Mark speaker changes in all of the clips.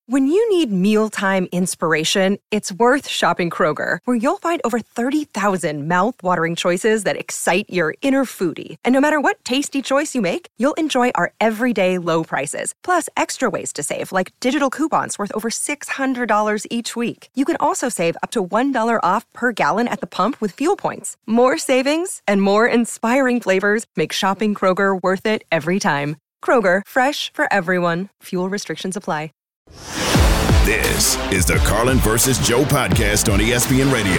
Speaker 1: When you need mealtime inspiration, it's worth shopping Kroger, where you'll find over 30,000 mouth-watering choices that excite your inner foodie. And no matter what tasty choice you make, you'll enjoy our everyday low prices, plus extra ways to save, like digital coupons worth over $600 each week. You can also save up to $1 off per gallon at the pump with fuel points. More savings and more inspiring flavors make shopping Kroger worth it every time. Kroger, fresh for everyone. Fuel restrictions apply.
Speaker 2: This is the Carlin versus Joe podcast on ESPN Radio.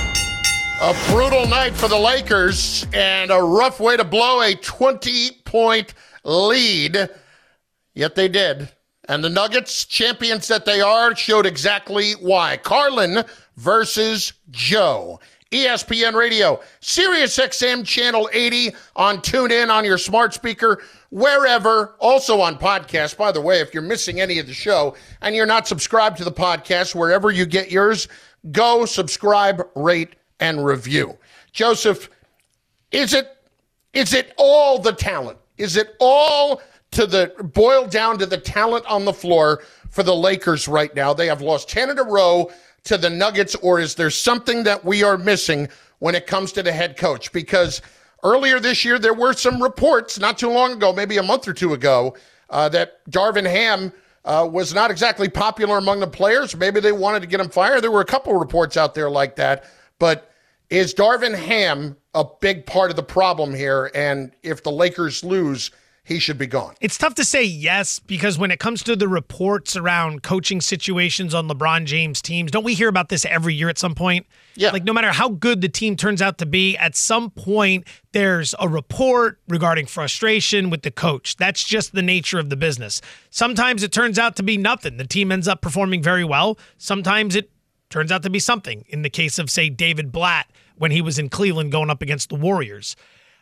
Speaker 3: A brutal night for the Lakers and a rough way to blow a 20-point lead. Yet they did. And the Nuggets, champions that they are, showed exactly why. Carlin versus Joe. ESPN Radio, Sirius XM Channel 80 on TuneIn on your smart speaker, wherever, also on podcast. By the way, if you're missing any of the show and you're not subscribed to the podcast, wherever you get yours, go subscribe, rate, and review. Joseph, is it all the talent? Is it all boiled down to the talent on the floor for the Lakers right now? They have lost 10 in a row to the Nuggets, or is there something that we are missing when it comes to the head coach? Because earlier this year, there were some reports, not too long ago, maybe a month or two ago, that Darvin Ham was not exactly popular among the players. Maybe they wanted to get him fired. There were a couple of reports out there like that. But is Darvin Ham a big part of the problem here? And if the Lakers lose, he should be gone.
Speaker 4: It's tough to say yes, because when it comes to the reports around coaching situations on LeBron James teams, don't we hear about this every year at some point?
Speaker 3: Yeah.
Speaker 4: Like, no matter how good the team turns out to be, at some point there's a report regarding frustration with the coach. That's just the nature of the business. Sometimes it turns out to be nothing. The team ends up performing very well. Sometimes it turns out to be something. In the case of, say, David Blatt when he was in Cleveland going up against the Warriors.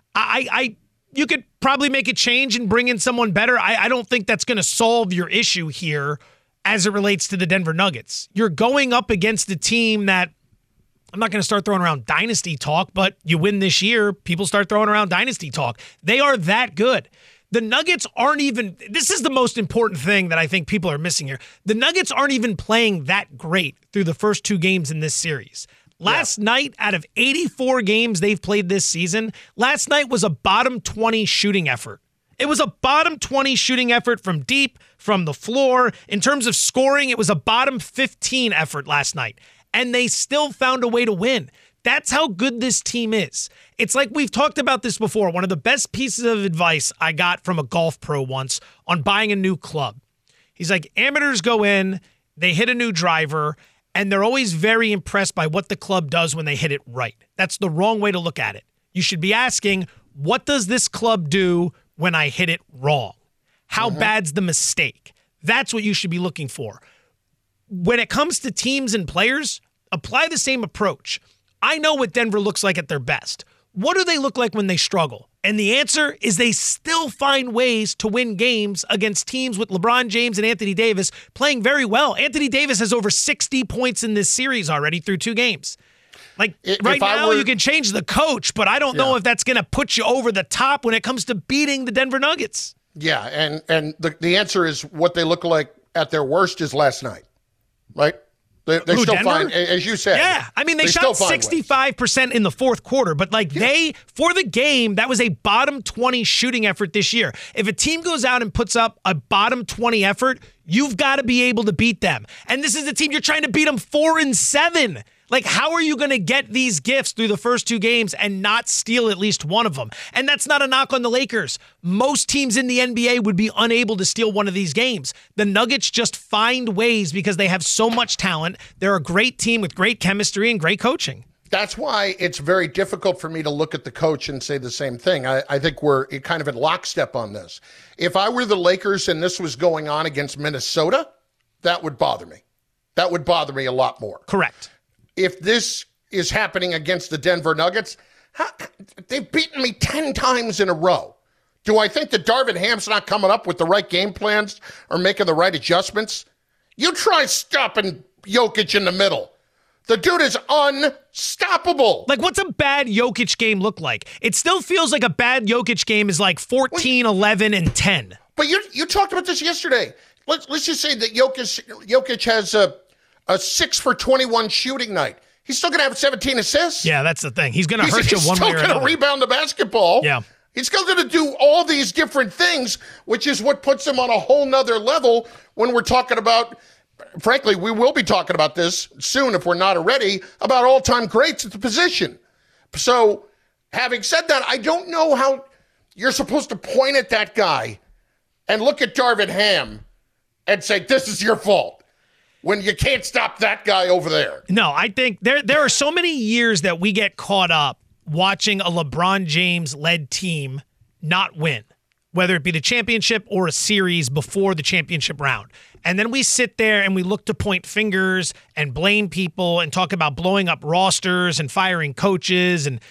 Speaker 4: You could probably make a change and bring in someone better. I don't think that's going to solve your issue here as it relates to the Denver Nuggets. You're going up against a team that, I'm not going to start throwing around dynasty talk, but you win this year, people start throwing around dynasty talk. They are that good. The Nuggets aren't even, this is the most important thing that I think people are missing here. The Nuggets aren't even playing that great through the first two games in this series. Last night, out of 84 games they've played this season, last night was a bottom 20 shooting effort. It was a bottom 20 shooting effort from deep, from the floor. In terms of scoring, it was a bottom 15 effort last night. And they still found a way to win. That's how good this team is. It's like we've talked about this before. One of the best pieces of advice I got from a golf pro once on buying a new club. He's like, amateurs go in, they hit a new driver, and they're always very impressed by what the club does when they hit it right. That's the wrong way to look at it. You should be asking, what does this club do when I hit it wrong? How bad's the mistake? That's what you should be looking for. When it comes to teams and players, apply the same approach. I know what Denver looks like at their best. What do they look like when they struggle? And the answer is they still find ways to win games against teams with LeBron James and Anthony Davis playing very well. Anthony Davis has over 60 points in this series already through two games. Like, right now, you can change the coach, but I don't know if that's going to put you over the top when it comes to beating the Denver Nuggets.
Speaker 3: Yeah, and the answer is what they look like at their worst is last night, right? They still
Speaker 4: Denver?
Speaker 3: find, as you said.
Speaker 4: Yeah, I mean, they shot 65% in the fourth quarter, but for the game, that was a bottom 20 shooting effort this year. If a team goes out and puts up a bottom 20 effort, you've got to be able to beat them. And this is the team, you're trying to beat them 4-7. Like, how are you going to get these gifts through the first two games and not steal at least one of them? And that's not a knock on the Lakers. Most teams in the NBA would be unable to steal one of these games. The Nuggets just find ways because they have so much talent. They're a great team with great chemistry and great coaching.
Speaker 3: That's why it's very difficult for me to look at the coach and say the same thing. I think we're kind of in lockstep on this. If I were the Lakers and this was going on against Minnesota, that would bother me. That would bother me a lot more.
Speaker 4: Correct.
Speaker 3: If this is happening against the Denver Nuggets, they've beaten me 10 times in a row. Do I think that Darvin Ham's not coming up with the right game plans or making the right adjustments? You try stopping Jokic in the middle. The dude is unstoppable.
Speaker 4: Like, what's a bad Jokic game look like? It still feels like a bad Jokic game is like 14, 11, and 10.
Speaker 3: But you talked about this yesterday. let's just say that Jokic has a 6 for 21 shooting night. He's still going to have 17 assists.
Speaker 4: Yeah, that's the thing. He's going to hurt you one way or another. He's still going to rebound
Speaker 3: the basketball.
Speaker 4: Yeah.
Speaker 3: He's still going to do all these different things, which is what puts him on a whole nother level when we're talking about, frankly, we will be talking about this soon if we're not already, about all-time greats at the position. So, having said that, I don't know how you're supposed to point at that guy and look at Darvin Ham and say, this is your fault, when you can't stop that guy over there.
Speaker 4: No, I think there are so many years that we get caught up watching a LeBron James-led team not win, whether it be the championship or a series before the championship round. And then we sit there and we look to point fingers and blame people and talk about blowing up rosters and firing coaches. And,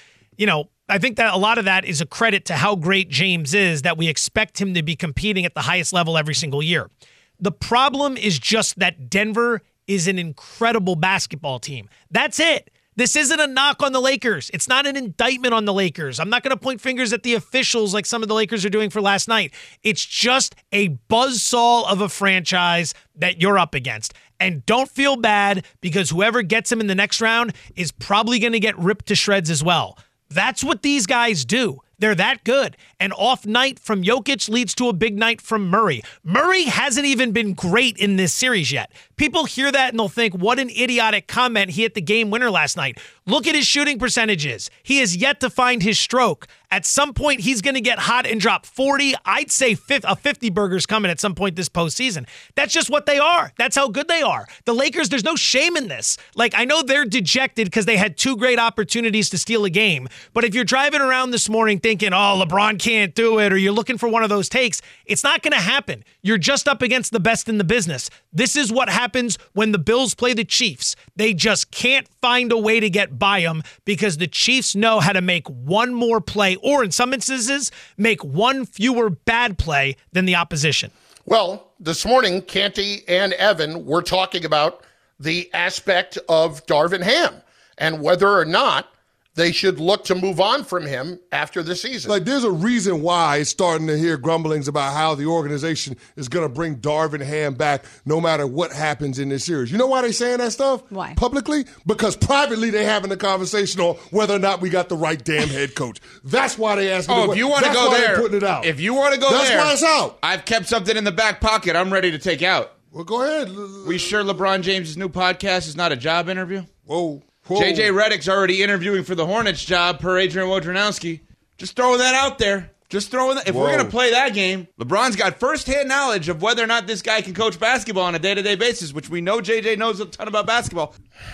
Speaker 4: I think that a lot of that is a credit to how great James is, that we expect him to be competing at the highest level every single year. The problem is just that Denver is an incredible basketball team. That's it. This isn't a knock on the Lakers. It's not an indictment on the Lakers. I'm not going to point fingers at the officials like some of the Lakers are doing for last night. It's just a buzzsaw of a franchise that you're up against. And don't feel bad, because whoever gets him in the next round is probably going to get ripped to shreds as well. That's what these guys do. They're that good. An off night from Jokic leads to a big night from Murray. Murray hasn't even been great in this series yet. People hear that and they'll think, what an idiotic comment. He hit the game winner last night. Look at his shooting percentages. He has yet to find his stroke. At some point, he's going to get hot and drop 40. I'd say a 50 burger's coming at some point this postseason. That's just what they are. That's how good they are. The Lakers, there's no shame in this. Like, I know they're dejected because they had 2 great opportunities to steal a game. But if you're driving around this morning thinking, oh, LeBron can't do it, or you're looking for one of those takes, it's not going to happen. You're just up against the best in the business. This is what happens when the Bills play the Chiefs. They just can't find a way to get by them because the Chiefs know how to make one more play, or in some instances, make one fewer bad play than the opposition.
Speaker 3: Well, this morning, Canty and Evan were talking about the aspect of Darvin Ham and whether or not they should look to move on from him after the season.
Speaker 5: Like, there's a reason why it's starting to hear grumblings about how the organization is going to bring Darvin Ham back no matter what happens in this series. You know why they're saying that stuff?
Speaker 6: Why?
Speaker 5: Publicly? Because privately they're having a conversation on whether or not we got the right damn head coach. That's why they asking.
Speaker 7: Oh, if you want to go there,
Speaker 5: putting it out.
Speaker 7: If you want to go
Speaker 5: that's
Speaker 7: there,
Speaker 5: why it's out.
Speaker 7: I've kept something in the back pocket. I'm ready to take out.
Speaker 5: Well, go ahead.
Speaker 7: We sure LeBron James' new podcast is not a job interview?
Speaker 5: Whoa.
Speaker 7: JJ Redick's already interviewing for the Hornets job per Adrian Wojnarowski. Just throwing that out there. Just throwing that. If we're going to play that game, LeBron's got firsthand knowledge of whether or not this guy can coach basketball on a day-to-day basis, which we know JJ knows a ton about basketball.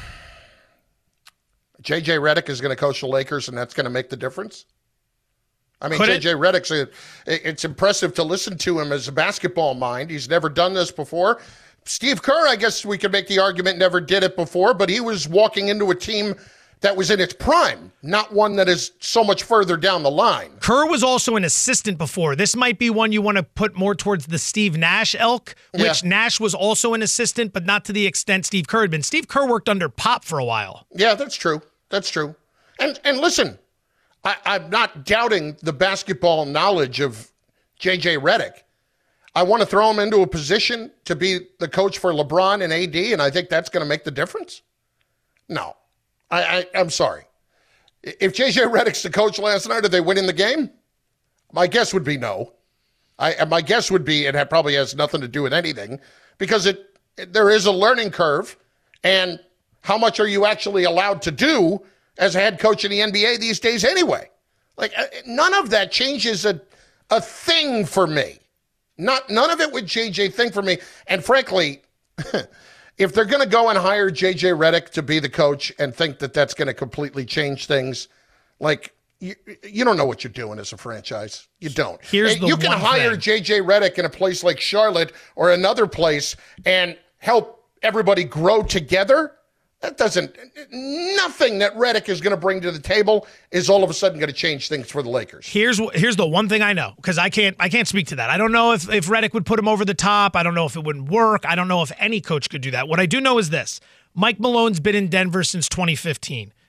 Speaker 3: JJ Redick is going to coach the Lakers, and that's going to make the difference? I mean,
Speaker 4: JJ
Speaker 3: Redick's it's impressive to listen to him as a basketball mind. He's never done this before. Steve Kerr, I guess we could make the argument, never did it before, but he was walking into a team that was in its prime, not one that is so much further down the line.
Speaker 4: Kerr was also an assistant before. This might be one you want to put more towards the Steve Nash ilk, which Nash was also an assistant, but not to the extent Steve Kerr had been. Steve Kerr worked under Pop for a while.
Speaker 3: Yeah, that's true. That's true. And listen, I'm not doubting the basketball knowledge of J.J. Redick. I want to throw him into a position to be the coach for LeBron and AD, and I think that's going to make the difference? No. I'm sorry. If J.J. Redick's the coach last night, are they winning the game? My guess would be no. My guess would be it probably has nothing to do with anything, because there is a learning curve, and how much are you actually allowed to do as a head coach in the NBA these days anyway? Like, none of that changes a thing for me. None of it would change a thing for me. And frankly, if they're going to go and hire J.J. Redick to be the coach and think that that's going to completely change things, like, you don't know what you're doing as a franchise. You don't. You can hire J.J. Redick in a place like Charlotte or another place and help everybody grow together. That nothing that Redick is going to bring to the table is all of a sudden going to change things for the Lakers.
Speaker 4: Here's the one thing I know, because I can't speak to that. I don't know if Redick would put him over the top. I don't know if it wouldn't work. I don't know if any coach could do that. What I do know is this. Mike Malone's been in Denver since 2015.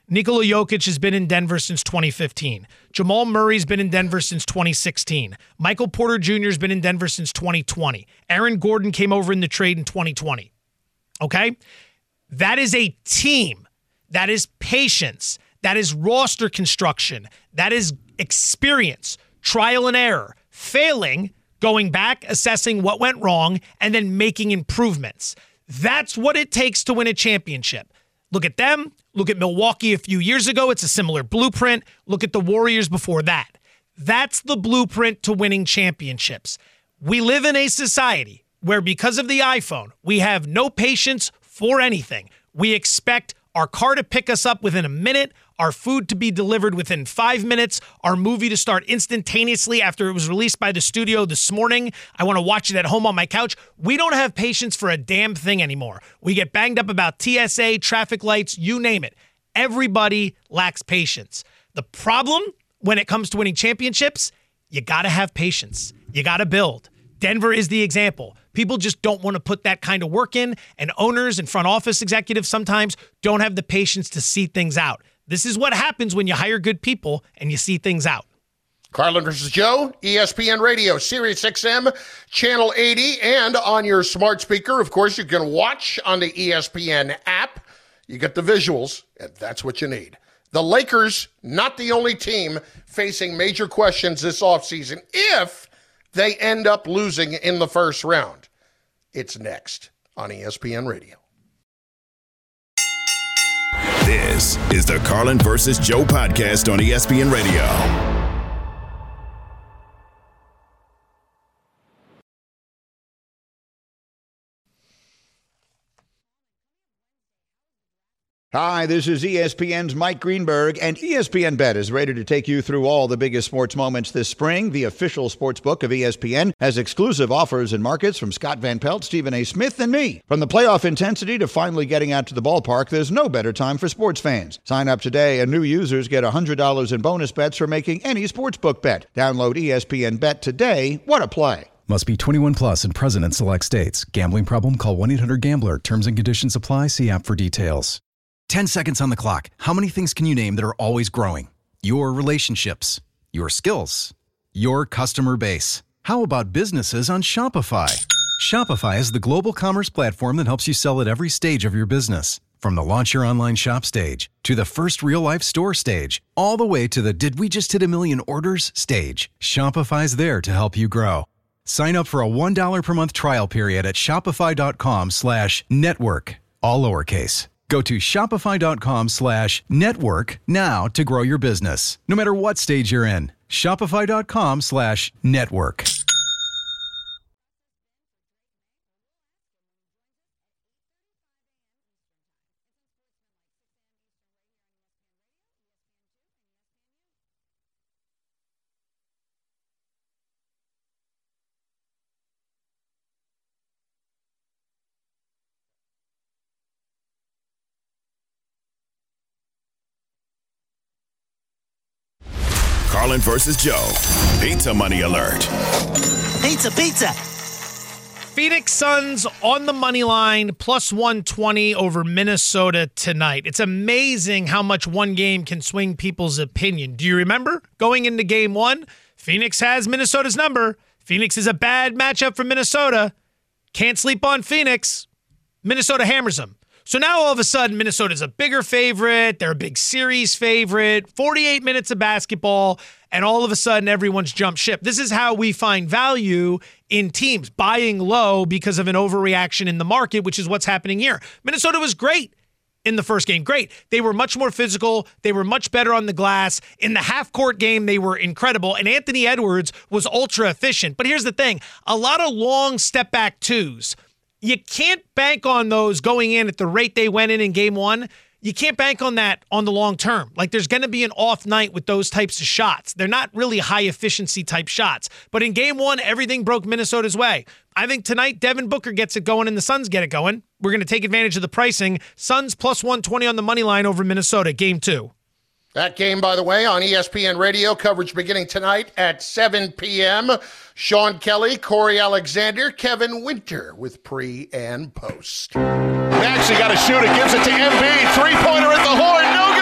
Speaker 4: Nikola Jokic has been in Denver since 2015. Jamal Murray's been in Denver since 2016. Michael Porter Jr. has been in Denver since 2020. Aaron Gordon came over in the trade in 2020. Okay? That is a team. That is patience. That is roster construction. That is experience, trial and error, failing, going back, assessing what went wrong, and then making improvements. That's what it takes to win a championship. Look at them. Look at Milwaukee a few years ago. It's a similar blueprint. Look at the Warriors before that. That's the blueprint to winning championships. We live in a society where, because of the iPhone, we have no patience for anything. We expect our car to pick us up within a minute, our food to be delivered within 5 minutes, our movie to start instantaneously after it was released by the studio this morning. I want to watch it at home on my couch. We don't have patience for a damn thing anymore. We get banged up about TSA, traffic lights, you name it. Everybody lacks patience. The problem when it comes to winning championships, you got to have patience. You got to build. Denver is the example. People just don't want to put that kind of work in, and owners and front office executives sometimes don't have the patience to see things out. This is what happens when you hire good people and you see things out.
Speaker 3: Carlin versus Joe, ESPN Radio, Sirius XM, Channel 80, and on your smart speaker. Of course, you can watch on the ESPN app. You get the visuals, and that's what you need. The Lakers, not the only team facing major questions this offseason if they end up losing in the first round. It's next on ESPN Radio.
Speaker 2: This is the Carlin versus Joe podcast on ESPN Radio.
Speaker 6: Hi, this is ESPN's Mike Greenberg, and ESPN Bet is ready to take you through all the biggest sports moments this spring. The official sports book of ESPN has exclusive offers and markets from Scott Van Pelt, Stephen A. Smith, and me. From the playoff intensity to finally getting out to the ballpark, there's no better time for sports fans. Sign up today, and new users get $100 in bonus bets for making any sportsbook bet. Download ESPN Bet today. What a play.
Speaker 8: Must be 21 plus and present in select states. Gambling problem? Call 1-800-GAMBLER. Terms and conditions apply. See app for details. 10 seconds on the clock. How many things can you name that are always growing? Your relationships, your skills, your customer base. How about businesses on Shopify? Shopify is the global commerce platform that helps you sell at every stage of your business. From the launch your online shop stage, to the first real-life store stage, all the way to the did we just hit a million orders stage. Shopify's there to help you grow. Sign up for a $1 per month trial period at shopify.com/network, all lowercase. Go to shopify.com/network now to grow your business, no matter what stage you're in. Shopify.com/network.
Speaker 2: Carlin versus Joe. Pizza money alert.
Speaker 9: Pizza, pizza.
Speaker 4: Phoenix Suns on the money line, plus 120 over Minnesota tonight. It's amazing how much one game can swing people's opinion. Do you remember going into game one? Phoenix has Minnesota's number. Phoenix is a bad matchup for Minnesota. Can't sleep on Phoenix. Minnesota hammers them. So now all of a sudden, Minnesota's a bigger favorite. They're a big series favorite. 48 minutes of basketball, and all of a sudden, everyone's jumped ship. This is how we find value in teams, buying low because of an overreaction in the market, which is what's happening here. Minnesota was great in the first game. Great. They were much more physical. They were much better on the glass. In the half-court game, they were incredible, and Anthony Edwards was ultra efficient. But here's the thing. A lot of long step-back twos. You can't bank on those going in at the rate they went in game one. You can't bank on that on the long term. Like, there's going to be an off night with those types of shots. They're not really high-efficiency type shots. But in game one, everything broke Minnesota's way. I think tonight, Devin Booker gets it going and the Suns get it going. We're going to take advantage of the pricing. Suns plus 120 on the money line over Minnesota, game two.
Speaker 3: That game, by the way, on ESPN Radio, coverage beginning tonight at 7 p.m. Sean Kelly, Corey Alexander, Kevin Winter with pre and post.
Speaker 10: Maxey got to shoot it, gives it to Embiid. Three-pointer at the horn, no good!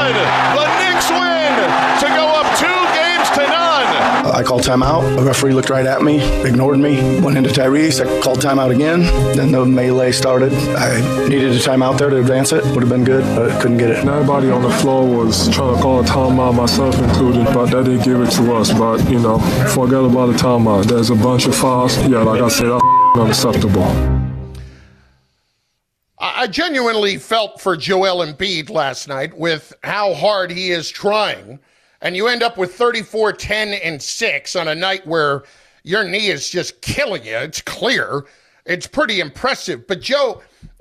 Speaker 10: good. The Knicks win to go up 2-0.
Speaker 11: I called timeout. The referee looked right at me, ignored me, went into Tyrese. I called timeout again. Then the melee started. I needed a timeout there to advance it. Would have been good, but couldn't get it.
Speaker 12: Everybody on the floor was trying to call a timeout, myself included, but they didn't give it to us. But, forget about the timeout. There's a bunch of fouls. Yeah, like I said, that's unacceptable.
Speaker 3: I genuinely felt for Joel Embiid last night with how hard he is trying. And you end up with 34, 10, and 6 on a night where your knee is just killing you. It's clear. It's pretty impressive. But, Joe,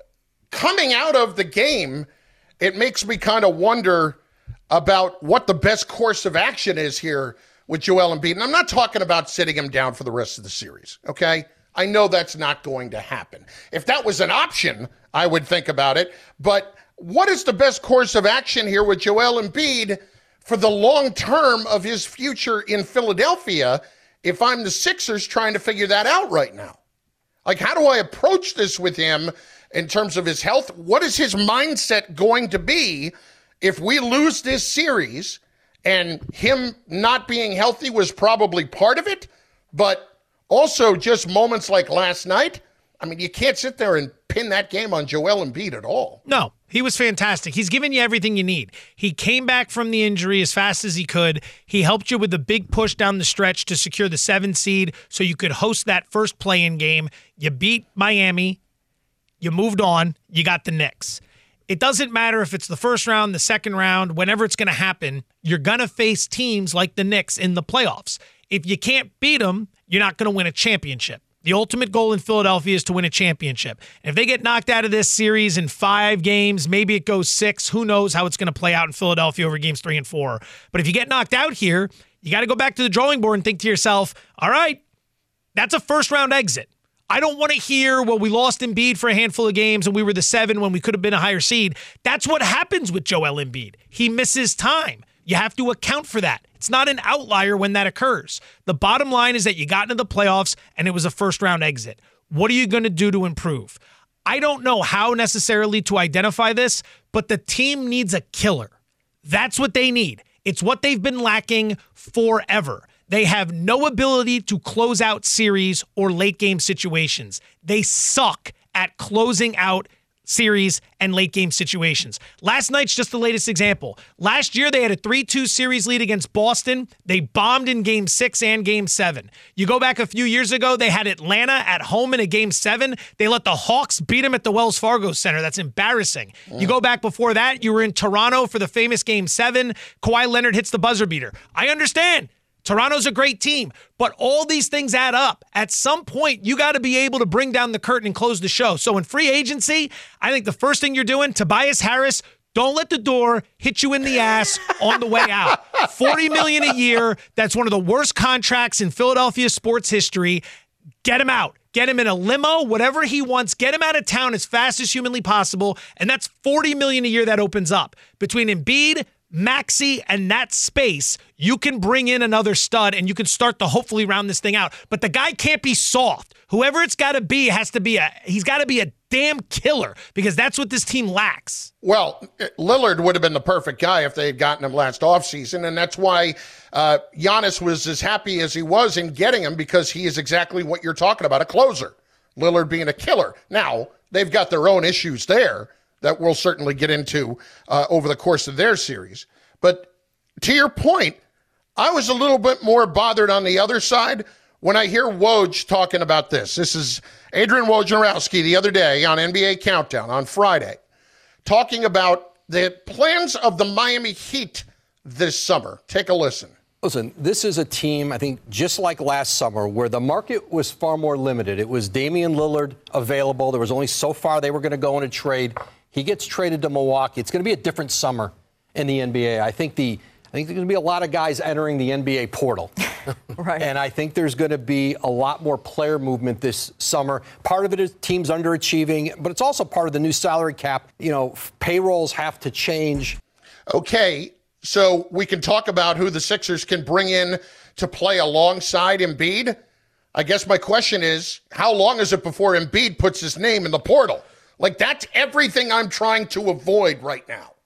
Speaker 3: coming out of the game, it makes me kind of wonder about what the best course of action is here with Joel Embiid. And I'm not talking about sitting him down for the rest of the series, okay? I know that's not going to happen. If that was an option, I would think about it. But what is the best course of action here with Joel Embiid for the long term of his future in Philadelphia if I'm the Sixers trying to figure that out right now? Like, how do I approach this with him in terms of his health? What is his mindset going to be if we lose this series? And him not being healthy was probably part of it, but also just moments like last night. I mean, you can't sit there and pin that game on Joel Embiid at all.
Speaker 4: No, he was fantastic. He's given you everything you need. He came back from the injury as fast as he could. He helped you with the big push down the stretch to secure the 7th seed so you could host that first play-in game. You beat Miami. You moved on. You got the Knicks. It doesn't matter if it's the first round, the second round, whenever it's going to happen, you're going to face teams like the Knicks in the playoffs. If you can't beat them, you're not going to win a championship. The ultimate goal in Philadelphia is to win a championship. And if they get knocked out of this series in 5 games, maybe it goes 6. Who knows how it's going to play out in Philadelphia over games 3 and 4. But if you get knocked out here, you got to go back to the drawing board and think to yourself, all right, that's a first-round exit. I don't want to hear, well, we lost Embiid for a handful of games and we were the 7 when we could have been a higher seed. That's what happens with Joel Embiid. He misses time. You have to account for that. It's not an outlier when that occurs. The bottom line is that you got into the playoffs and it was a first-round exit. What are you going to do to improve? I don't know how necessarily to identify this, but the team needs a killer. That's what they need. It's what they've been lacking forever. They have no ability to close out series or late-game situations. They suck at closing out series and late-game situations. Last night's just the latest example. Last year, they had a 3-2 series lead against Boston. They bombed in Game 6 and Game 7. You go back a few years ago, they had Atlanta at home in a Game 7. They let the Hawks beat them at the Wells Fargo Center. That's embarrassing. You go back before that, you were in Toronto for the famous Game 7. Kawhi Leonard hits the buzzer beater. I understand. Toronto's a great team, but all these things add up. At some point, you got to be able to bring down the curtain and close the show. So in free agency, I think the first thing you're doing, Tobias Harris, don't let the door hit you in the ass on the way out. $40 million a year. That's one of the worst contracts in Philadelphia sports history. Get him out. Get him in a limo, whatever he wants. Get him out of town as fast as humanly possible. And that's $40 million a year that opens up. Between Embiid, Maxey, and that space, you can bring in another stud and you can start to hopefully round this thing out. But the guy can't be soft. Whoever it's got to be he's got to be a damn killer because that's what this team lacks.
Speaker 3: Well, Lillard would have been the perfect guy if they had gotten him last offseason, and that's why Giannis was as happy as he was in getting him because he is exactly what you're talking about, a closer. Lillard being a killer. Now, they've got their own issues there that we'll certainly get into over the course of their series. But to your point, I was a little bit more bothered on the other side when I hear Woj talking about this. This is Adrian Wojnarowski the other day on NBA Countdown on Friday, talking about the plans of the Miami Heat this summer. Take a listen.
Speaker 13: Listen, this is a team, I think, just like last summer, where the market was far more limited. It was Damian Lillard available. There was only so far they were going to go in a trade. He gets traded to Milwaukee. It's going to be a different summer in the NBA. I think there's going to be a lot of guys entering the NBA portal.
Speaker 14: Right.
Speaker 13: And I think there's going to be a lot more player movement this summer. Part of it is teams underachieving, but it's also part of the new salary cap. You know, payrolls have to change.
Speaker 3: Okay, so we can talk about who the Sixers can bring in to play alongside Embiid. I guess my question is, how long is it before Embiid puts his name in the portal? Like, that's everything I'm trying to avoid right now.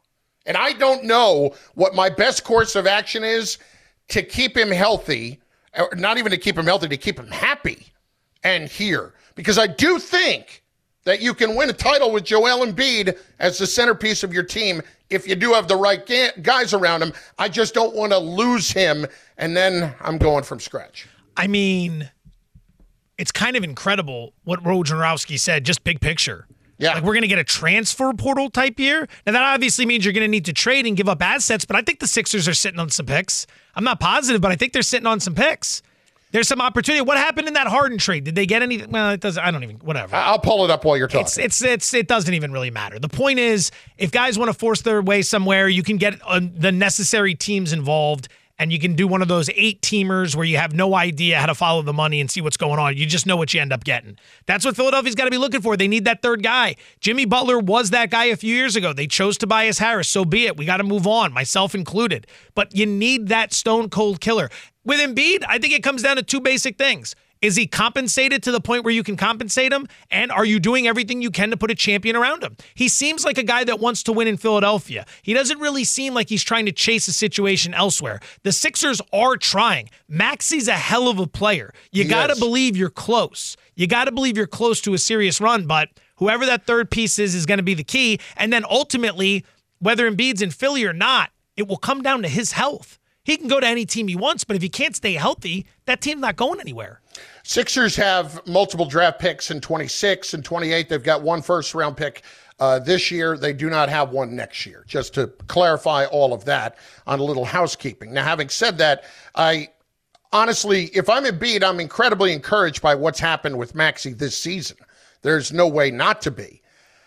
Speaker 3: And I don't know what my best course of action is to keep him healthy, or not even to keep him healthy, to keep him happy and here. Because I do think that you can win a title with Joel Embiid as the centerpiece of your team if you do have the right guys around him. I just don't want to lose him, and then I'm going from scratch.
Speaker 4: I mean, it's kind of incredible what Wojnarowski said, just big picture.
Speaker 3: Yeah.
Speaker 4: Like, we're going to get a transfer portal type year. Now, that obviously means you're going to need to trade and give up assets, but I think the Sixers are sitting on some picks. I'm not positive, but I think they're sitting on some picks. There's some opportunity. What happened in that Harden trade? Did they get anything? Well, it doesn't. I don't even. Whatever.
Speaker 3: I'll pull it up while you're talking.
Speaker 4: It doesn't even really matter. The point is, if guys want to force their way somewhere, you can get the necessary teams involved, and you can do one of those 8-teamers where you have no idea how to follow the money and see what's going on. You just know what you end up getting. That's what Philadelphia's got to be looking for. They need that third guy. Jimmy Butler was that guy a few years ago. They chose Tobias Harris. So be it. We got to move on, myself included. But you need that stone-cold killer. With Embiid, I think it comes down to two basic things. Is he compensated to the point where you can compensate him? And are you doing everything you can to put a champion around him? He seems like a guy that wants to win in Philadelphia. He doesn't really seem like he's trying to chase a situation elsewhere. The Sixers are trying. Maxey's a hell of a player. You got to believe you're close. You got to believe you're close to a serious run, but whoever that third piece is going to be the key. And then ultimately, whether Embiid's in Philly or not, it will come down to his health. He can go to any team he wants, but if he can't stay healthy, that team's not going anywhere.
Speaker 3: Sixers have multiple draft picks in 26 and 28. They've got one first-round pick this year. They do not have one next year, just to clarify all of that on a little housekeeping. Now, having said that, I honestly, if I'm Embiid, I'm incredibly encouraged by what's happened with Maxey this season. There's no way not to be.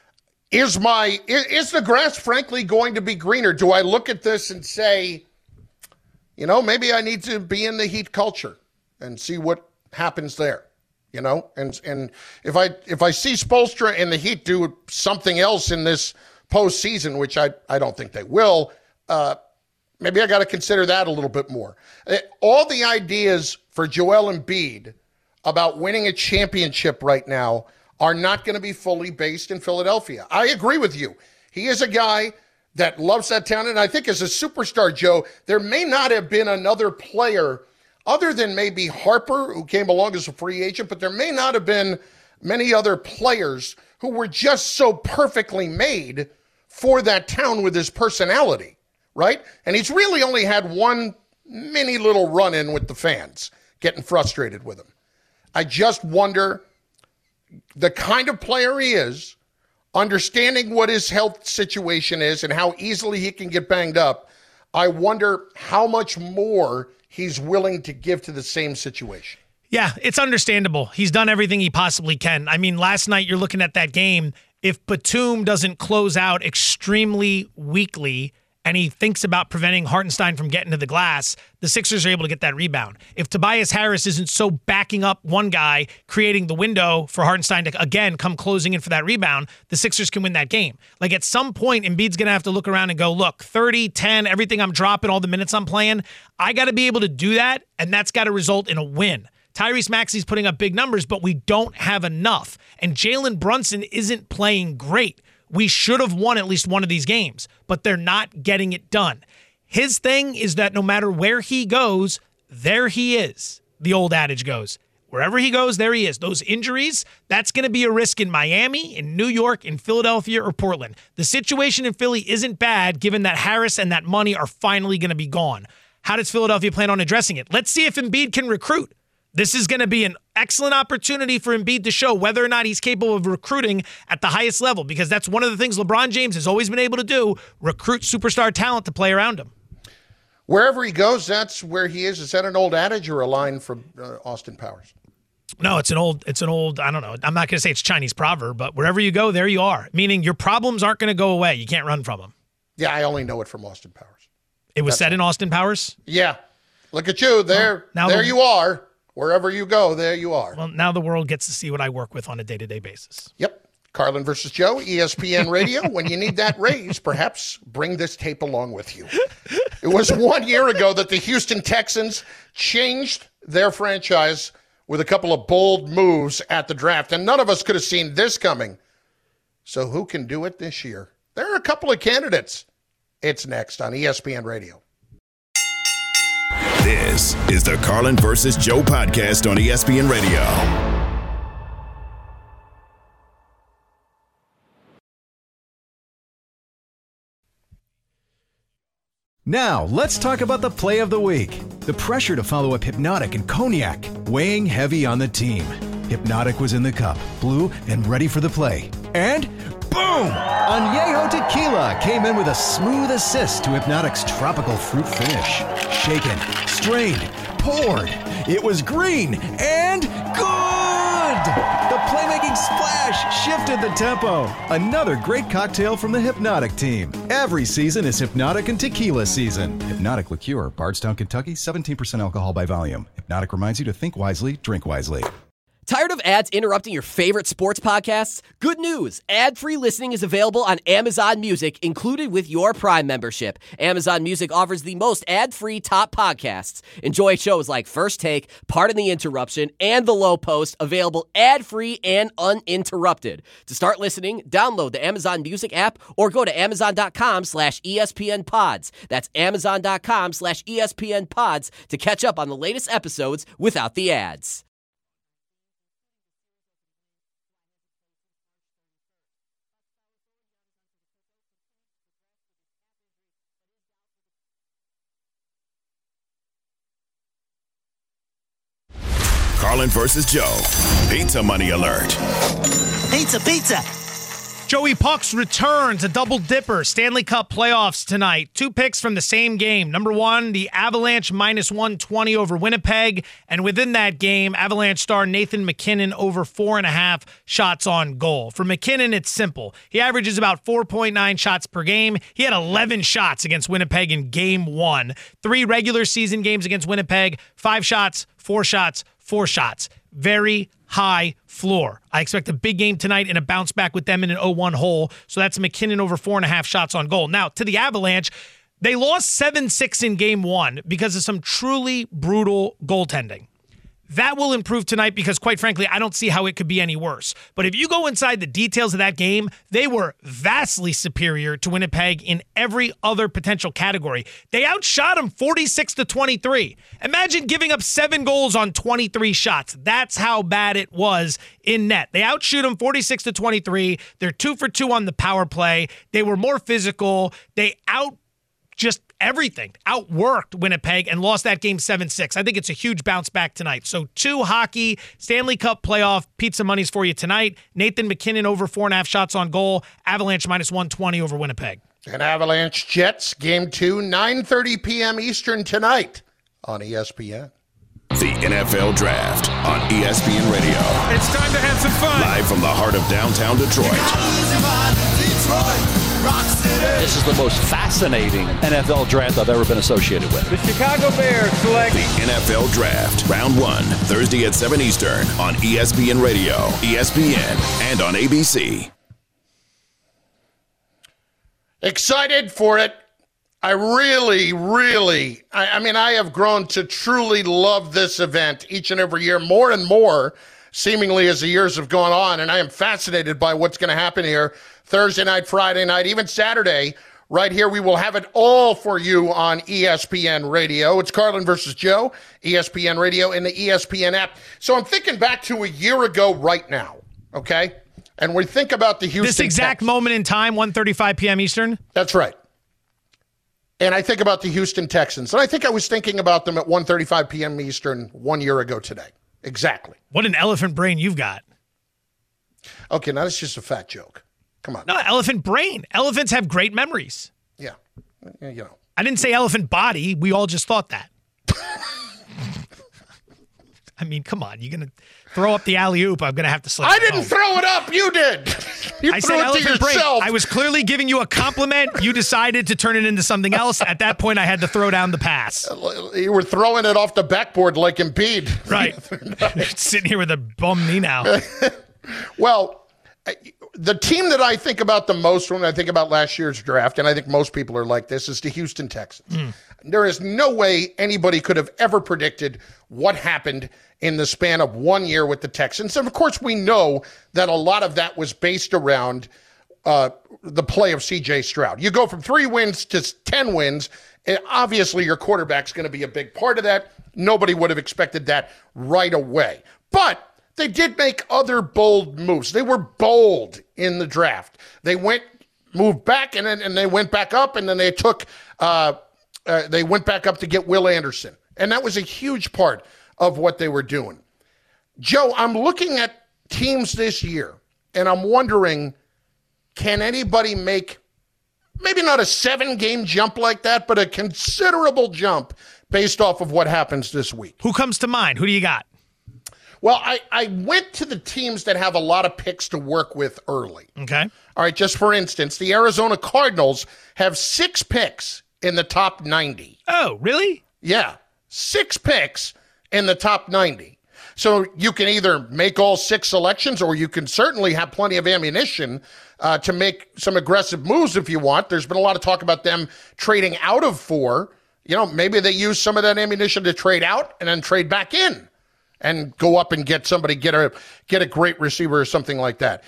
Speaker 3: Is the grass, frankly, going to be greener? Do I look at this and say, you know, maybe I need to be in the Heat culture and see what happens there, you know? And if I see Spoelstra and the Heat do something else in this postseason, which I don't think they will, maybe I got to consider that a little bit more. All the ideas for Joel Embiid about winning a championship right now are not going to be fully based in Philadelphia. I agree with you. He is a guy that loves that town, and I think as a superstar, Joe, there may not have been another player other than maybe Harper, who came along as a free agent, but there may not have been many other players who were just so perfectly made for that town with his personality, right? And he's really only had one mini little run-in with the fans, getting frustrated with him. I just wonder, the kind of player he is, understanding what his health situation is and how easily he can get banged up, I wonder how much more he's willing to give to the same situation.
Speaker 4: Yeah, it's understandable. He's done everything he possibly can. I mean, last night you're looking at that game. If Batum doesn't close out extremely weakly and he thinks about preventing Hartenstein from getting to the glass, the Sixers are able to get that rebound. If Tobias Harris isn't so backing up one guy, creating the window for Hartenstein to, again, come closing in for that rebound, the Sixers can win that game. Like, at some point, Embiid's going to have to look around and go, look, 30, 10, everything I'm dropping, all the minutes I'm playing, I got to be able to do that, and that's got to result in a win. Tyrese Maxey's putting up big numbers, but we don't have enough. And Jalen Brunson isn't playing great. We should have won at least one of these games, but they're not getting it done. His thing is that no matter where he goes, there he is. The old adage goes, wherever he goes, there he is. Those injuries, that's going to be a risk in Miami, in New York, in Philadelphia, or Portland. The situation in Philly isn't bad, given that Harris and that money are finally going to be gone. How does Philadelphia plan on addressing it? Let's see if Embiid can recruit. This is going to be an excellent opportunity for Embiid to show whether or not he's capable of recruiting at the highest level, because that's one of the things LeBron James has always been able to do, recruit superstar talent to play around him.
Speaker 3: Wherever he goes, that's where he is. Is that an old adage or a line from Austin Powers?
Speaker 4: No, it's an old, I don't know. I'm not going to say it's Chinese proverb, but wherever you go, there you are. Meaning your problems aren't going to go away. You can't run from them.
Speaker 3: Yeah, I only know it from Austin Powers.
Speaker 4: It was said in Austin Powers?
Speaker 3: Yeah. Look at you. There you are. Wherever you go, there you are.
Speaker 4: Well, now the world gets to see what I work with on a day-to-day basis.
Speaker 3: Yep. Carlin versus Joe, ESPN Radio. When you need that raise, perhaps bring this tape along with you. It was 1 year ago that the Houston Texans changed their franchise with a couple of bold moves at the draft, and none of us could have seen this coming. So who can do it this year? There are a couple of candidates. It's next on ESPN Radio.
Speaker 2: This is the Carlin versus Joe podcast on ESPN Radio.
Speaker 8: Now, let's talk about the play of the week. The pressure to follow up Hypnotic and Cognac, weighing heavy on the team. Hypnotic was in the cup, blue, and ready for the play. And boom! Añejo Tequila came in with a smooth assist to Hypnotic's tropical fruit finish. Shaken, strained, poured. It was green and good! The playmaking splash shifted the tempo. Another great cocktail from the Hypnotic team. Every season is Hypnotic and Tequila season. Hypnotic Liqueur, Bardstown, Kentucky, 17% alcohol by volume. Hypnotic reminds you to think wisely, drink wisely.
Speaker 14: Tired of ads interrupting your favorite sports podcasts? Good news! Ad-free listening is available on Amazon Music, included with your Prime membership. Amazon Music offers the most ad-free top podcasts. Enjoy shows like First Take, Pardon the Interruption, and The Low Post, available ad-free and uninterrupted. To start listening, download the Amazon Music app or go to amazon.com/ESPN Pods. That's amazon.com/ESPN Pods to catch up on the latest episodes without the ads.
Speaker 2: Carlin versus Joe. Pizza money alert.
Speaker 9: Pizza, pizza.
Speaker 4: Joey Pucks returns, a double dipper, Stanley Cup playoffs tonight. 2 picks from the same game. Number 1, the Avalanche -120 over Winnipeg. And within that game, Avalanche star Nathan MacKinnon over 4.5 shots on goal. For MacKinnon, it's simple. He averages about 4.9 shots per game. He had 11 shots against Winnipeg in game 1. 3 regular season games against Winnipeg, 5 shots, 4 shots, 4 shots. Very high floor. I expect a big game tonight and a bounce back with them in an 0-1 hole. So that's MacKinnon over 4.5 shots on goal. Now, to the Avalanche, they lost 7-6 in game 1 because of some truly brutal goaltending. That will improve tonight because, quite frankly, I don't see how it could be any worse. But if you go inside the details of that game, they were vastly superior to Winnipeg in every other potential category. They outshot them 46-23. Imagine giving up 7 goals on 23 shots. That's how bad it was in net. They outshoot them 46-23. They're 2 for 2 on the power play. They were more physical. They outworked Winnipeg and lost that game 7-6. I think it's a huge bounce back tonight. So 2 hockey, Stanley Cup playoff, pizza monies for you tonight. Nathan MacKinnon over 4.5 shots on goal. Avalanche -120 over Winnipeg.
Speaker 3: And Avalanche Jets, game 2, 9:30 p.m. Eastern tonight on ESPN.
Speaker 2: The NFL Draft on ESPN Radio.
Speaker 15: It's time to have some fun.
Speaker 2: Live from the heart of downtown Detroit.
Speaker 16: This is the most fascinating NFL draft I've ever been associated with.
Speaker 15: The Chicago Bears select
Speaker 2: the NFL Draft, Round 1, Thursday at 7 Eastern on ESPN Radio, ESPN, and on ABC.
Speaker 3: Excited for it. I really, I have grown to truly love this event each and every year, more and more, seemingly as the years have gone on, and I am fascinated by what's going to happen here Thursday night, Friday night, even Saturday. Right here, we will have it all for you on ESPN Radio. It's Carlin versus Joe, ESPN Radio, and the ESPN app. So I'm thinking back to a year ago right now, okay? And we think about the Houston
Speaker 4: This exact
Speaker 3: Texans.
Speaker 4: moment in time, 1:35 p.m. Eastern?
Speaker 3: That's right. And I think about the Houston Texans. And I think I was thinking about them at 1:35 p.m. Eastern 1 year ago today. Exactly.
Speaker 4: What an elephant brain you've got.
Speaker 3: Okay, now that's just a fat joke. Come on.
Speaker 4: No, elephant brain. Elephants have great memories.
Speaker 3: Yeah. You know.
Speaker 4: I didn't say elephant body. We all just thought that. I mean, come on. You're going to throw up the alley-oop. I'm going to have to slip
Speaker 3: I didn't throw it up. You did. You
Speaker 4: I
Speaker 3: threw
Speaker 4: said
Speaker 3: it to
Speaker 4: elephant brain.
Speaker 3: yourself.
Speaker 4: I was clearly giving you a compliment. You decided to turn it into something else. At that point, I had to throw down the pass.
Speaker 3: You were throwing it off the backboard like Embiid.
Speaker 4: Right. Sitting here with a bum knee now.
Speaker 3: Well, the team that I think about the most when I think about last year's draft, and I think most people are like this, is the Houston Texans. There is no way anybody could have ever predicted what happened in the span of 1 year with the Texans. And, of course, we know that a lot of that was based around the play of C.J. Stroud. You go from 3 wins to 10 wins, and obviously your quarterback's going to be a big part of that. Nobody would have expected that right away. But they did make other bold moves. They were bold in the draft. They moved back, and they went back up, and then they they went back up to get Will Anderson. And that was a huge part of what they were doing. Joe, I'm looking at teams this year, and I'm wondering, can anybody make maybe not a 7-game jump like that, but a considerable jump based off of what happens this week?
Speaker 4: Who comes to mind? Who do you got?
Speaker 3: Well, I went to the teams that have a lot of picks to work with early.
Speaker 4: Okay.
Speaker 3: All right, just for instance, the Arizona Cardinals have 6 picks in the top 90.
Speaker 4: Oh, really?
Speaker 3: Yeah, 6 picks in the top 90. So you can either make all 6 selections, or you can certainly have plenty of ammunition to make some aggressive moves if you want. There's been a lot of talk about them trading out of 4. You know, maybe they use some of that ammunition to trade out and then trade back in and go up and get somebody, get a great receiver or something like that.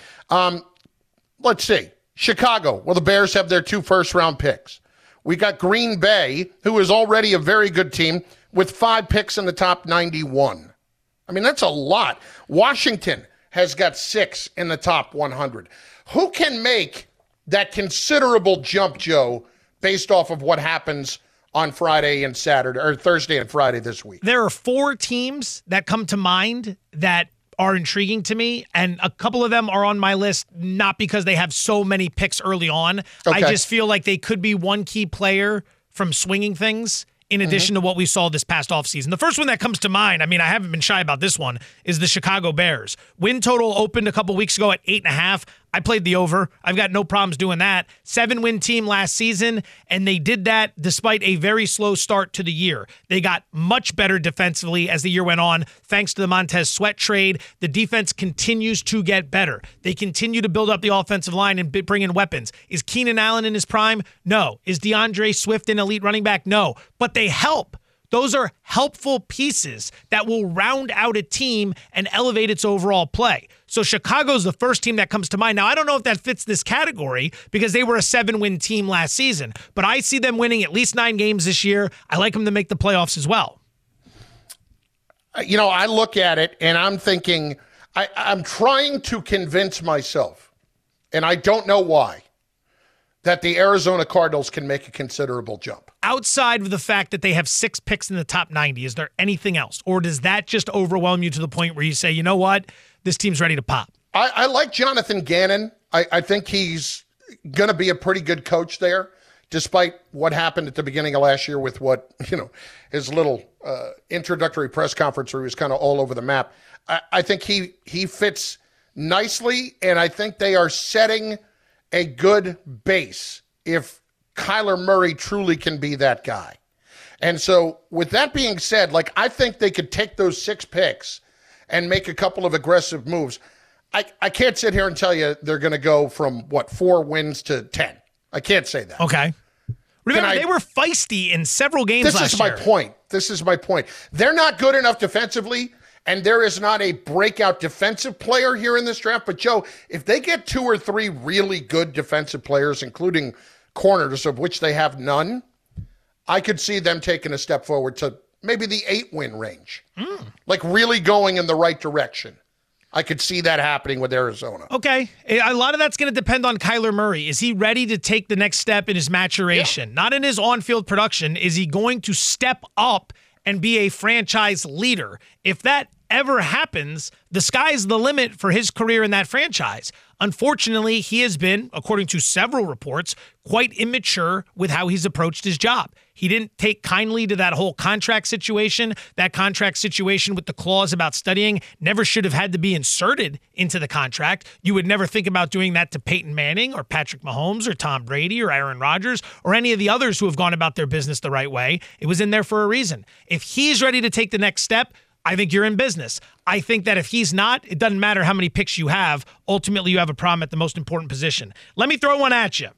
Speaker 3: Let's see. Chicago. Well, the Bears have their 2 first-round picks. We got Green Bay, who is already a very good team, with 5 picks in the top 91. I mean, that's a lot. Washington has got 6 in the top 100. Who can make that considerable jump, Joe, based off of what happens on Friday and Saturday, or Thursday and Friday this week?
Speaker 4: There are 4 teams that come to mind that are intriguing to me, and a couple of them are on my list, not because they have so many picks early on. Okay. I just feel like they could be one key player from swinging things in addition to what we saw this past offseason. The first one that comes to mind, I mean, I haven't been shy about this one, is the Chicago Bears. Win total opened a couple weeks ago at 8.5. I played the over. I've got no problems doing that. 7-win team last season, and they did that despite a very slow start to the year. They got much better defensively as the year went on, thanks to the Montez Sweat trade. The defense continues to get better. They continue to build up the offensive line and bring in weapons. Is Keenan Allen in his prime? No. Is DeAndre Swift an elite running back? No. But they help. Those are helpful pieces that will round out a team and elevate its overall play. So Chicago's the first team that comes to mind. Now, I don't know if that fits this category because they were a 7-win team last season, but I see them winning at least 9 games this year. I like them to make the playoffs as well.
Speaker 3: You know, I look at it and I'm thinking, I'm trying to convince myself, and I don't know why, that the Arizona Cardinals can make a considerable jump.
Speaker 4: Outside of the fact that they have 6 picks in the top 90, is there anything else? Or does that just overwhelm you to the point where you say, you know what, this team's ready to pop?
Speaker 3: I like Jonathan Gannon. I think he's going to be a pretty good coach there, despite what happened at the beginning of last year with what, his little introductory press conference where he was kind of all over the map. I think he fits nicely, and I think they are setting a good base if Kyler Murray truly can be that guy. And so with that being said, I think they could take those 6 picks and make a couple of aggressive moves. I can't sit here and tell you they're going to go from, 4 wins to 10. I can't say that.
Speaker 4: Okay. Remember, they were feisty in several games last year.
Speaker 3: This is my point. They're not good enough defensively, and there is not a breakout defensive player here in this draft. But, Joe, if they get 2 or 3 really good defensive players, including corners, of which they have none, I could see them taking a step forward to maybe the 8-win range. Really going in the right direction. I could see that happening with Arizona.
Speaker 4: Okay. A lot of that's going to depend on Kyler Murray. Is he ready to take the next step in his maturation? Yeah. Not in his on-field production. Is he going to step up and be a franchise leader? If that ever happens, the sky's the limit for his career in that franchise. Unfortunately, he has been, according to several reports, quite immature with how he's approached his job. He didn't take kindly to that whole contract situation. That contract situation with the clause about studying never should have had to be inserted into the contract. You would never think about doing that to Peyton Manning or Patrick Mahomes or Tom Brady or Aaron Rodgers or any of the others who have gone about their business the right way. It was in there for a reason. If he's ready to take the next step, I think you're in business. I think that if he's not, it doesn't matter how many picks you have. Ultimately, you have a problem at the most important position. Let me throw one at you.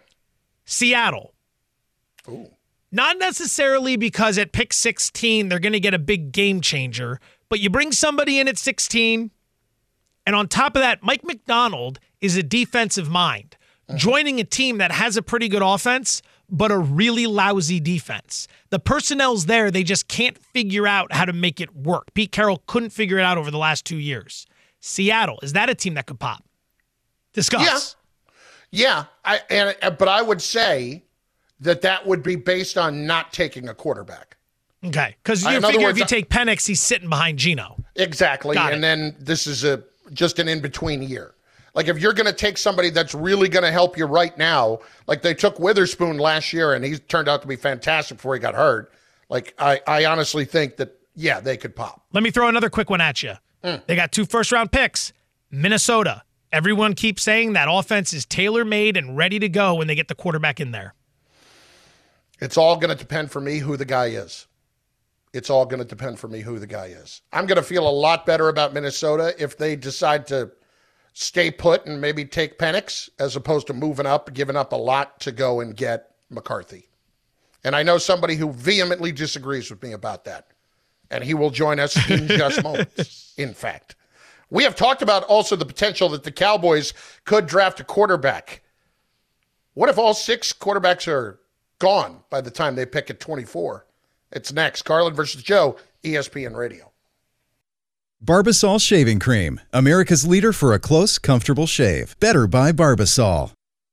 Speaker 4: Seattle.
Speaker 3: Ooh.
Speaker 4: Not necessarily because at pick 16, they're going to get a big game changer, but you bring somebody in at 16, and on top of that, Mike McDonald is a defensive mind. joining a team that has a pretty good offense, but a really lousy defense. The personnel's there. They just can't figure out how to make it work. Pete Carroll couldn't figure it out over the last 2 years. Seattle, is that a team that could pop? Discuss.
Speaker 3: Yeah. But I would say that would be based on not taking a quarterback.
Speaker 4: Okay, because you figure if you take Penix, he's sitting behind Geno.
Speaker 3: Exactly, and then this is just an in-between year. Like if you're going to take somebody that's really going to help you right now, like they took Witherspoon last year and he turned out to be fantastic before he got hurt. Like I honestly think that, yeah, they could pop.
Speaker 4: Let me throw another quick one at you. They got 2 first-round picks. Minnesota. Everyone keeps saying that offense is tailor-made and ready to go when they get the quarterback in there.
Speaker 3: It's all going to depend for me who the guy is. It's all going to depend for me who the guy is. I'm going to feel a lot better about Minnesota if they decide to stay put and maybe take Penix as opposed to moving up, giving up a lot to go and get McCarthy. And I know somebody who vehemently disagrees with me about that. And he will join us in just moments, in fact. We have talked about also the potential that the Cowboys could draft a quarterback. What if all 6 quarterbacks are gone by the time they pick at 24? It's next. Carlin versus Joe, ESPN Radio.
Speaker 8: Barbasol Shaving Cream, America's leader for a close, comfortable shave. Better by Barbasol.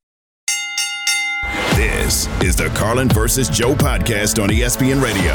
Speaker 2: This is the Carlin versus Joe podcast on ESPN Radio.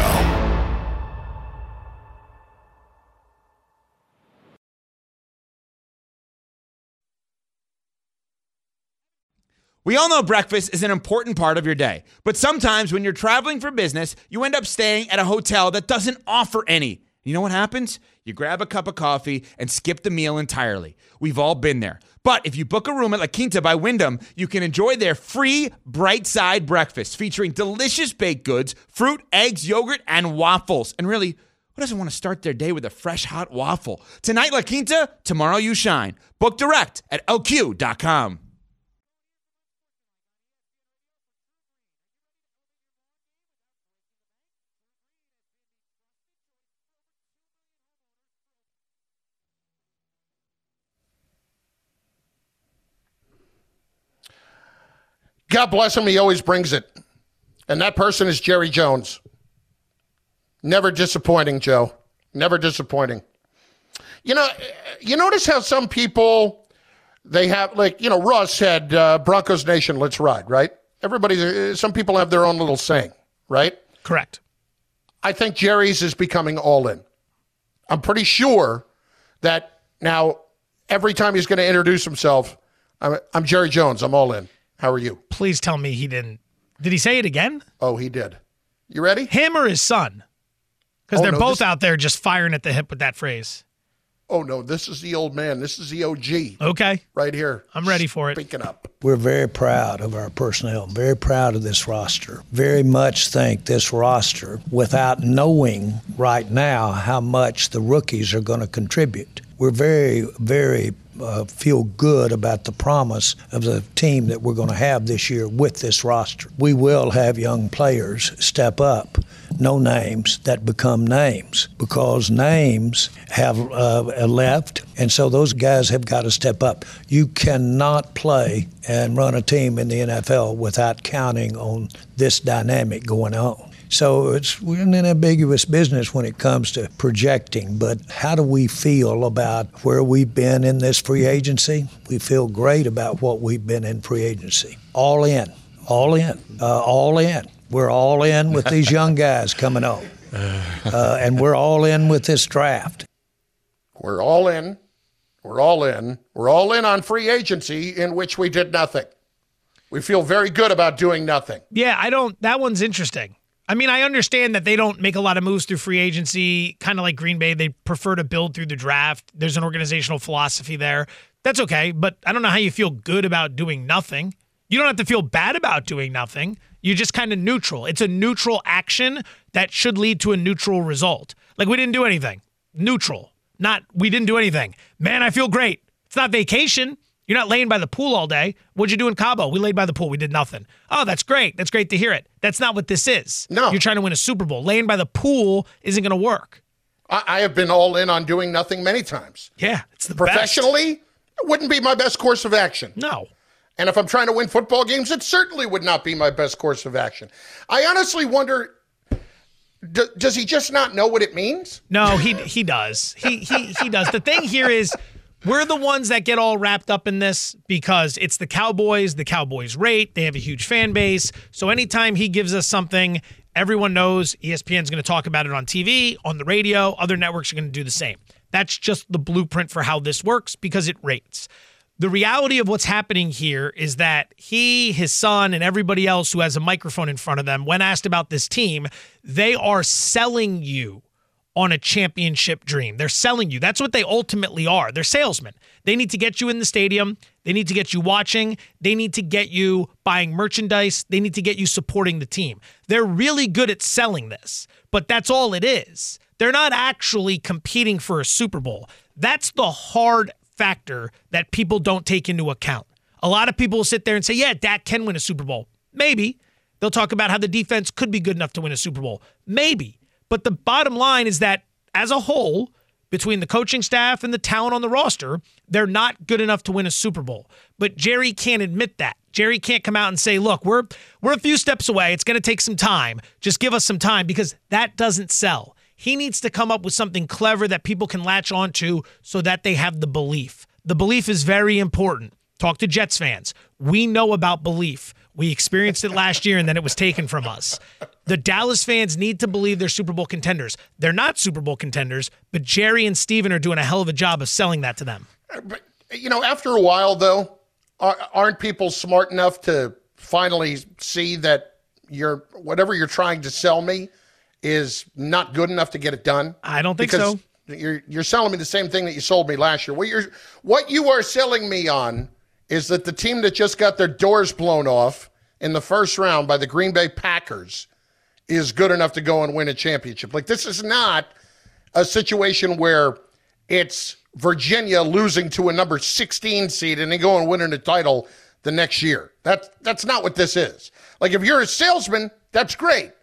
Speaker 7: We all know breakfast is an important part of your day, but sometimes when you're traveling for business, you end up staying at a hotel that doesn't offer any. You know what happens? You grab a cup of coffee and skip the meal entirely. We've all been there. But if you book a room at La Quinta by Wyndham, you can enjoy their free Bright Side breakfast featuring delicious baked goods, fruit, eggs, yogurt, and waffles. And really, who doesn't want to start their day with a fresh, hot waffle? Tonight, La Quinta, tomorrow you shine. Book direct at lq.com.
Speaker 3: God bless him, he always brings it. And that person is Jerry Jones. Never disappointing, Joe. Never disappointing. You know, you notice how some people, they have, like, you know, Ross said, Broncos Nation, let's ride, right? Some people have their own little saying, right?
Speaker 4: Correct.
Speaker 3: I think Jerry's is becoming all in. I'm pretty sure that now every time he's going to introduce himself, I'm Jerry Jones, I'm all in. How are you?
Speaker 4: Please tell me he didn't. Did he say it again?
Speaker 3: Oh, he did. You ready?
Speaker 4: Him or his son? Because they're both out there just firing at the hip with that phrase.
Speaker 3: Oh, no, this is the old man. This is the OG.
Speaker 4: Okay.
Speaker 3: Right here.
Speaker 4: I'm ready for it.
Speaker 3: Speaking up.
Speaker 17: We're very proud of our personnel, very proud of this roster. Very much think this roster, without knowing right now how much the rookies are going to contribute. We're very, very feel good about the promise of the team that we're going to have this year with this roster. We will have young players step up, no names that become names, because names have left, and so those guys have got to step up. You cannot play and run a team in the NFL without counting on this dynamic going on. So we're in an ambiguous business when it comes to projecting, but how do we feel about where we've been in this free agency? We feel great about what we've been in free agency. All in, all in, all in. We're all in with these young guys coming on, and we're all in with this draft.
Speaker 3: We're all in. We're all in. We're all in on free agency in which we did nothing. We feel very good about doing nothing.
Speaker 4: Yeah, that one's interesting. I mean, I understand that they don't make a lot of moves through free agency, kind of like Green Bay. They prefer to build through the draft. There's an organizational philosophy there. That's okay, but I don't know how you feel good about doing nothing. You don't have to feel bad about doing nothing. You're just kind of neutral. It's a neutral action that should lead to a neutral result. Like, we didn't do anything. Neutral. Not, we didn't do anything. Man, I feel great. It's not vacation. You're not laying by the pool all day. What'd you do in Cabo? We laid by the pool. We did nothing. Oh, that's great. That's great to hear it. That's not what this is.
Speaker 3: No.
Speaker 4: You're trying to win a Super Bowl. Laying by the pool isn't going to work.
Speaker 3: I have been all in on doing nothing many times.
Speaker 4: Yeah, it's the
Speaker 3: Professionally,
Speaker 4: best.
Speaker 3: It wouldn't be my best course of action.
Speaker 4: No.
Speaker 3: And if I'm trying to win football games, it certainly would not be my best course of action. I honestly wonder, does he just not know what it means?
Speaker 4: No, he does. He does. The thing here is we're the ones that get all wrapped up in this because it's the Cowboys. The Cowboys rate. They have a huge fan base. So anytime he gives us something, everyone knows ESPN's going to talk about it on TV, on the radio. Other networks are going to do the same. That's just the blueprint for how this works because it rates. The reality of what's happening here is that he, his son, and everybody else who has a microphone in front of them, when asked about this team, they are selling you on a championship dream. They're selling you. That's what they ultimately are. They're salesmen. They need to get you in the stadium. They need to get you watching. They need to get you buying merchandise. They need to get you supporting the team. They're really good at selling this, but that's all it is. They're not actually competing for a Super Bowl. That's the hard factor that people don't take into account. A lot of people will sit there and say, yeah, Dak can win a Super Bowl. Maybe. They'll talk about how the defense could be good enough to win a Super Bowl. Maybe. But the bottom line is that as a whole, between the coaching staff and the talent on the roster, they're not good enough to win a Super Bowl. But Jerry can't admit that. Jerry can't come out and say, look, we're a few steps away. It's going to take some time. Just give us some time, because that doesn't sell. He needs to come up with something clever that people can latch onto so that they have the belief. The belief is very important. Talk to Jets fans. We know about belief. We experienced it last year, and then it was taken from us. The Dallas fans need to believe they're Super Bowl contenders. They're not Super Bowl contenders, but Jerry and Steven are doing a hell of a job of selling that to them.
Speaker 3: But, after a while, though, aren't people smart enough to finally see that whatever you're trying to sell me is not good enough to get it done?
Speaker 4: I don't think so.
Speaker 3: You're selling me the same thing that you sold me last year. What you are selling me on is that the team that just got their doors blown off in the first round by the Green Bay Packers is good enough to go and win a championship. Like, this is not a situation where it's Virginia losing to a number 16 seed and then going and winning a title the next year. That's not what this is. Like, if you're a salesman, that's great.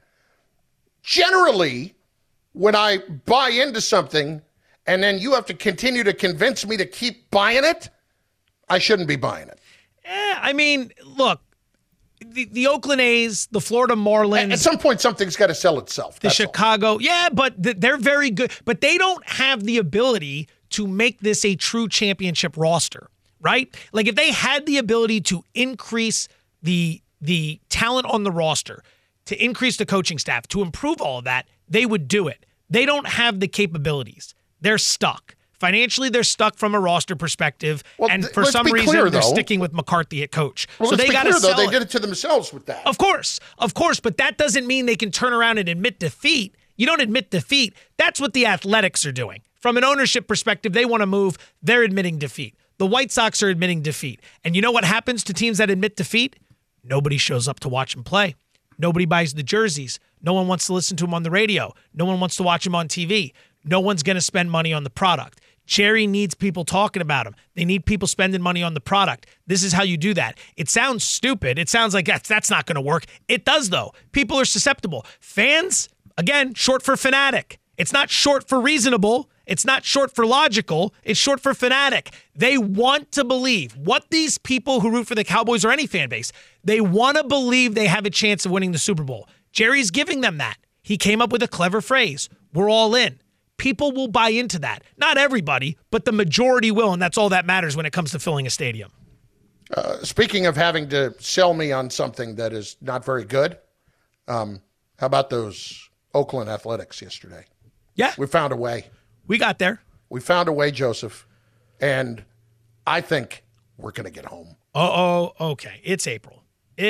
Speaker 3: Generally, when I buy into something and then you have to continue to convince me to keep buying it, I shouldn't be buying it.
Speaker 4: I mean, look, the Oakland A's, the Florida Marlins.
Speaker 3: At some point, something's got to sell itself.
Speaker 4: The Chicago. Yeah, but they're very good. But they don't have the ability to make this a true championship roster, right? Like, if they had the ability to increase the talent on the roster, to increase the coaching staff, to improve all of that, they would do it. They don't have the capabilities. They're stuck. Financially, they're stuck from a roster perspective, and for some reason, they're sticking with McCarthy at coach.
Speaker 3: Well,
Speaker 4: so they got to sell
Speaker 3: They did it to themselves with that.
Speaker 4: Of course, but that doesn't mean they can turn around and admit defeat. You don't admit defeat. That's what the Athletics are doing. From an ownership perspective, they want to move. They're admitting defeat. The White Sox are admitting defeat. And you know what happens to teams that admit defeat? Nobody shows up to watch them play. Nobody buys the jerseys. No one wants to listen to them on the radio. No one wants to watch them on TV. No one's going to spend money on the product. Jerry needs people talking about him. They need people spending money on the product. This is how you do that. It sounds stupid. It sounds like that's not going to work. It does, though. People are susceptible. Fans, again, short for fanatic. It's not short for reasonable. It's not short for logical. It's short for fanatic. They want to believe what these people who root for the Cowboys or any fan base, they want to believe they have a chance of winning the Super Bowl. Jerry's giving them that. He came up with a clever phrase. We're all in. People will buy into that. Not everybody, but the majority will, and that's all that matters when it comes to filling a stadium.
Speaker 3: Speaking of having to sell me on something that is not very good, how about those Oakland Athletics yesterday?
Speaker 4: Yeah.
Speaker 3: We found a way.
Speaker 4: We got there.
Speaker 3: We found a way, Joseph, and I think we're going to get home.
Speaker 4: Okay. It's April.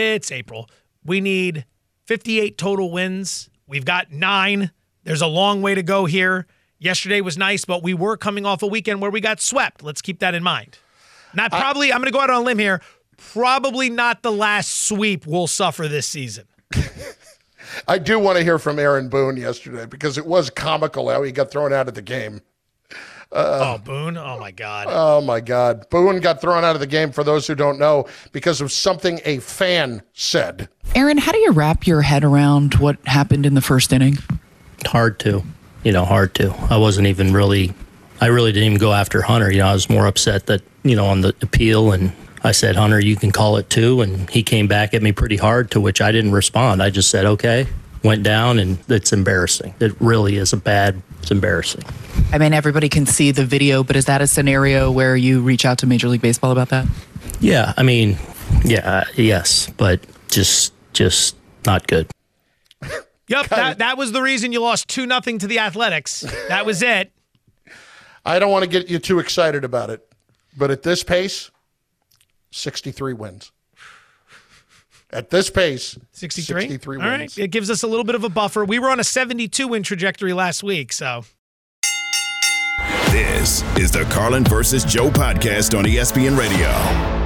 Speaker 4: We need 58 total wins. We've got 9. There's a long way to go here. Yesterday was nice, but we were coming off a weekend where we got swept. Let's keep that in mind. I'm going to go out on a limb here. Probably not the last sweep we'll suffer this season.
Speaker 3: I do want to hear from Aaron Boone yesterday because it was comical how he got thrown out of the game.
Speaker 4: Boone? Oh, my God.
Speaker 3: Oh, my God. Boone got thrown out of the game, for those who don't know, because of something a fan said.
Speaker 18: Aaron, how do you wrap your head around what happened in the first inning?
Speaker 19: Hard to. I really didn't even go after Hunter. I was more upset that, on the appeal and I said, Hunter, you can call it too. And he came back at me pretty hard, to which I didn't respond. I just said, okay, went down, and it's embarrassing. It really is it's embarrassing.
Speaker 18: I mean, everybody can see the video, but is that a scenario where you reach out to Major League Baseball about that?
Speaker 19: Yeah, I mean, yes, but just not good.
Speaker 4: Yep, that was the reason you lost 2-0 to the Athletics. That was it.
Speaker 3: I don't want to get you too excited about it, but at this pace, 63 wins. At this pace, 63 wins.
Speaker 4: All right, it gives us a little bit of a buffer. We were on a 72-win trajectory last week, so.
Speaker 2: This is the Carlin versus Joe podcast on ESPN Radio.